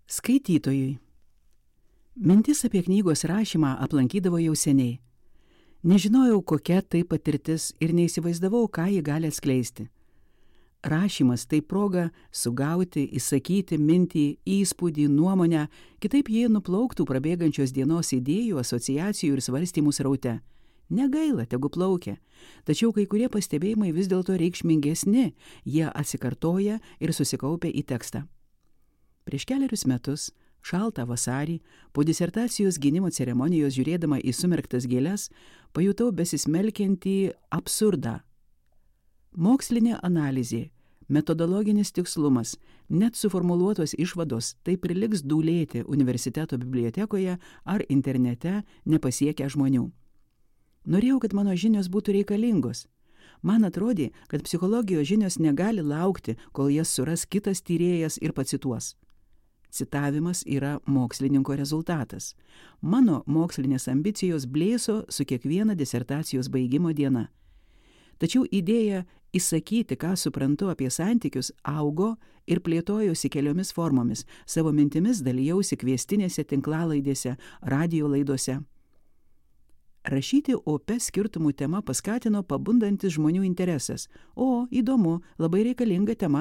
Skaitytojui. Mintis apie knygos rašymą aplankydavo jau seniai. Nežinojau, kokia tai patirtis ir neįsivaizdavau, ką ji gali atskleisti. Rašymas tai proga sugauti, įsakyti mintį, įspūdį, nuomonę, kitaip jie nuplauktų prabėgančios dienos idėjų, asociacijų ir svarstymų sraute. Negaila, tegu plaukia, tačiau kai kurie pastebėjimai vis dėlto reikšmingesni, jie atsikartoja ir susikaupia į tekstą. Prieš keliarius metus, šaltą vasarį, po disertacijos gynimo ceremonijos žiūrėdama į sumerktas gėles, pajutau besismelkiantį absurdą. Mokslinė analizė, metodologinis tikslumas, net suformuluotos išvados tai priliks dūlėti universiteto bibliotekoje ar internete nepasiekę žmonių. Norėjau, kad mano žinios būtų reikalingos. Man atrodė, kad psichologijos žinios negali laukti, kol jas suras kitas tyrėjas ir pacituos. Citavimas yra mokslininko rezultatas. Mano mokslinės ambicijos blėso su kiekviena disertacijos baigimo diena. Tačiau idėja įsakyti, ką suprantu apie santykius, augo ir plėtojosi keliomis formomis. Savo mintimis dalijausi kviestinėse tinklalaidėse, radijo laidose. Rašyti opę skirtumų tema paskatino pabundantis žmonių interesas. O, įdomu, labai reikalinga tema.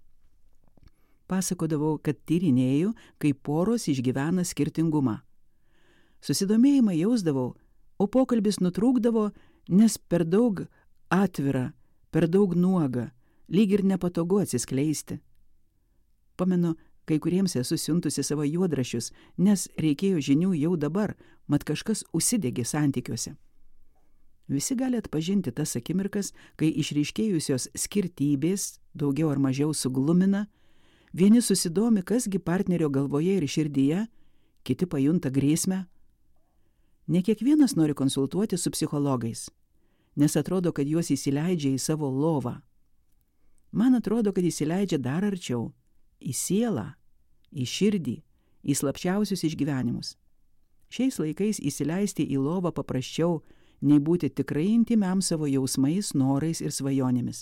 Pasakodavau, kad tyrinėju, kaip poros išgyvena skirtingumą. Susidomėjimą jausdavau, o pokalbis nutrūkdavo, nes per daug atvira, per daug nuoga, lyg ir nepatogu atsiskleisti. Pamenu, kai kuriems esu siuntusi savo juodraščius, nes reikėjo žinių jau dabar, mat kažkas užsidegė santykiuose. Visi gali atpažinti tas akimirkas, kai išryškėjusios skirtybės daugiau ar mažiau suglumina, vieni susidomi, kasgi partnerio galvoje ir širdyje, kiti pajunta grėsmę. Ne kiekvienas nori konsultuoti su psichologais, nes atrodo, kad juos įsileidžia į savo lovą. Man atrodo, kad įsileidžia dar arčiau, į sielą, į širdį, į slapčiausius išgyvenimus. Šiais laikais įsileisti į lovą paprasčiau, nei būti tikrai intimiam savo jausmais, norais ir svajonėmis.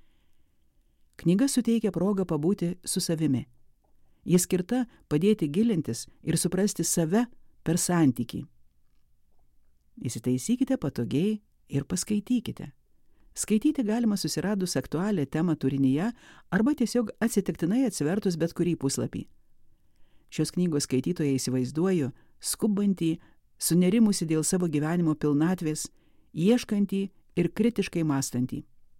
Knyga suteikia progą pabūti su savimi. Ji skirta padėti gilintis ir suprasti save per santykį. Įsitaisykite patogiai ir paskaitykite. Skaityti galima susiradus aktualią temą turinyje arba tiesiog atsitiktinai atsivertus bet kurį puslapį. Šios knygos skaitytoją įsivaizduoju skubantį, sunerimusi dėl savo gyvenimo pilnatvės, ieškantį ir kritiškai mąstantį.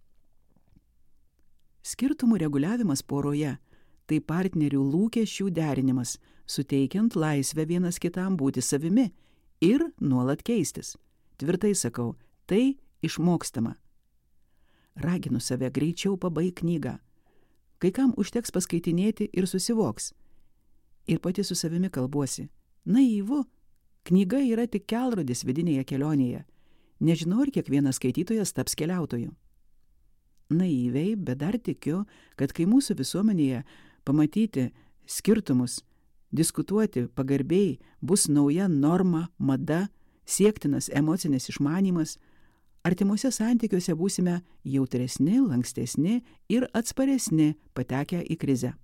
Skirtumų reguliavimas poroje – tai partnerių lūkesčių derinimas, suteikiant laisvę vienas kitam būti savimi ir nuolat keistis. Tvirtai sakau, tai išmokstama. Raginu save greičiau pabaig knygą. Kai kam užteks paskaitinėti ir susivoks. Ir pati su savimi kalbuosi. Naivu, knyga yra tik kelrodis vidinėje kelionėje. Nežinau, ar kiekvienas skaitytojas taps keliautoju. Naiviai, bet dar tikiu, kad kai mūsų visuomenėje pamatyti skirtumus, diskutuoti pagarbiai bus nauja norma, mada, siektinas emocinis išmanymas, artimuose santykiuose būsime jautresni, lankstesni ir atsparesni patekę į krizę.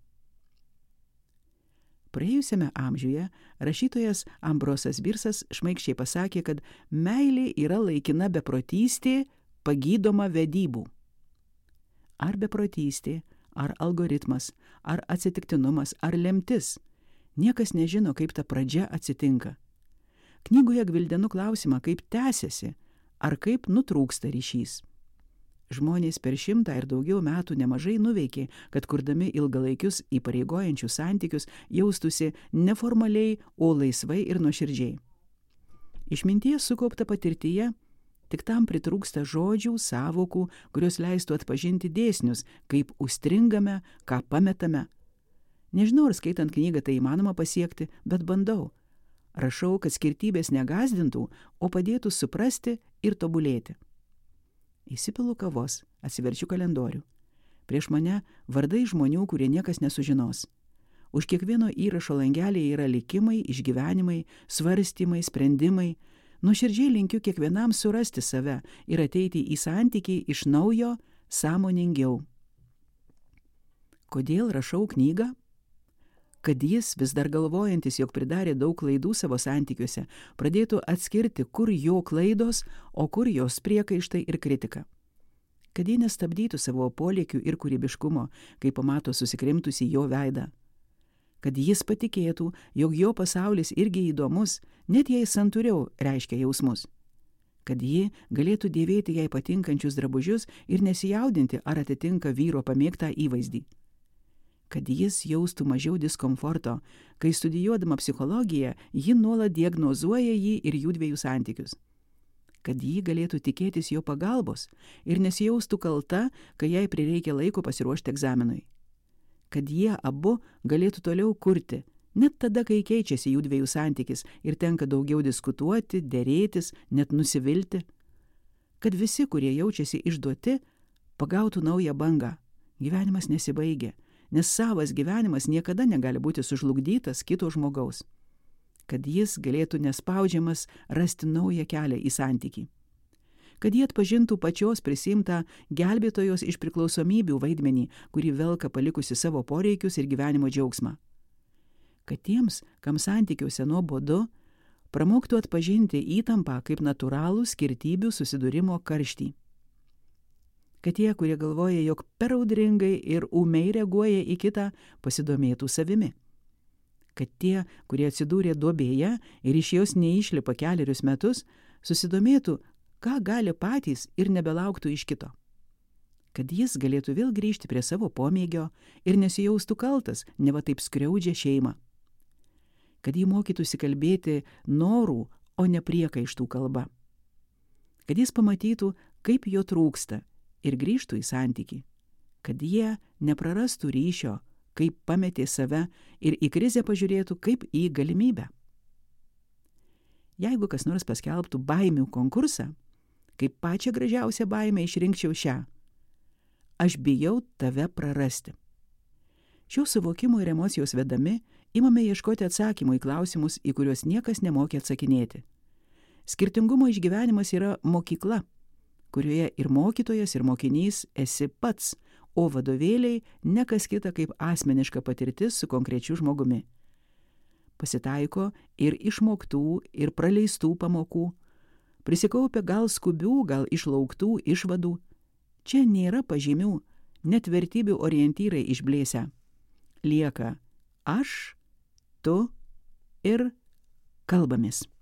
Praėjusiame amžiuje rašytojas Ambrosas Birsas šmaikščiai pasakė, kad meilė yra laikina beprotystė, pagydoma vedybų. Ar beprotystė, ar algoritmas, ar atsitiktinumas, ar lemtis. Niekas nežino, kaip ta pradžia atsitinka. Knygoje gvildenu klausimą, kaip tęsiasi, ar kaip nutrūksta ryšys. Žmonės per 100 ir daugiau metų nemažai nuveikė, kad kurdami ilgalaikius įpareigojančius santykius jaustųsi neformaliai, o laisvai ir nuoširdžiai. Išminties sukaupta patirtyje tik tam pritrūksta žodžių, sąvokų, kurios leistų atpažinti dėsnius, kaip užstringame, ką pametame. Nežinau, ar skaitant knygą tai įmanoma pasiekti, bet bandau. Rašau, kad skirtybės negazdintų, o padėtų suprasti ir tobulėti. Įsipilu kavos, atsiverčiu kalendorių. Prieš mane vardai žmonių, kurie niekas nesužinos. Už kiekvieno įrašo langelėje yra likimai, išgyvenimai, svarstymai, sprendimai. Nuoširdžiai linkiu kiekvienam surasti save ir ateiti į santykį iš naujo, sąmoningiau. Kodėl rašau knygą? kad jis, vis dar galvojantis, jog pridarė daug klaidų savo santykiuose, pradėtų atskirti, kur jo klaidos, o kur jos priekaištai ir kritika. Kad ji nestabdytų savo polėkių ir kūrybiškumo, kai pamato susikrimtusi jo veidą. Kad jis patikėtų, jog jo pasaulis irgi įdomus, net jei santūriau reiškia jausmus. Kad ji galėtų dėvėti jai patinkančius drabužius ir nesijaudinti, ar atitinka vyro pamėgtą įvaizdį. Kad jis jaustų mažiau diskomforto, kai studijuodama psichologiją, ji nuolat diagnozuoja jį ir jų dviejų santykius. Kad ji galėtų tikėtis jo pagalbos ir nesijaustų kalta, kai jai prireikia laiko pasiruošti egzaminui. Kad jie abu galėtų toliau kurti, net tada, kai keičiasi jų dviejų santykis ir tenka daugiau diskutuoti, derėtis, net nusivilti. Kad visi, kurie jaučiasi išduoti, pagautų naują bangą. Gyvenimas nesibaigia, nes savas gyvenimas niekada negali būti sužlugdytas kito žmogaus. Kad jis galėtų nespaudžiamas rasti naują kelią į santykį. Kad jie atpažintų pačios prisimtą gelbėtojos iš priklausomybių vaidmenį, kurį velka palikusi savo poreikius ir gyvenimo džiaugsmą. Kad tiems, kam santykiuose nuobodu, pramoktų atpažinti įtampą kaip natūralų skirtybių susidūrimo karštį. Kad tie, kurie galvoja, jog per audringai ir ūmiai reaguoja į kitą, pasidomėtų savimi. Kad tie, kurie atsidūrė duobėje ir iš jos neišlipa kelerius metus, susidomėtų, ką gali patys ir nebelauktų iš kito. Kad jis galėtų vėl grįžti prie savo pomėgio ir nesijaustų kaltas, neva taip skriaudžia šeimą. Kad jį mokytųsi kalbėti norų, o ne priekaištų kalba. Kad jis pamatytų, kaip jo trūksta ir grįžtų į santykį, kad jie neprarastų ryšio, kaip pametė save ir į krizę pažiūrėtų kaip į galimybę. Jeigu kas nors paskelbtų baimių konkursą, kaip pačią gražiausią baimę išrinkčiau šią: aš bijau tave prarasti. Šio suvokimo ir emocijos vedami imame ieškoti atsakymų į klausimus, į kuriuos niekas nemokė atsakinėti. Skirtingumo išgyvenimas yra mokykla, kurioje ir mokytojas, ir mokinys esi pats, o vadovėliai ne kas kita kaip asmeniška patirtis su konkrečiu žmogumi. Pasitaiko ir išmoktų, ir praleistų pamokų, prisikaupia gal skubių, gal išlauktų išvadų. Čia nėra pažymių, net vertybių orientyrai išblėsę. Lieka aš, tu ir kalbamės.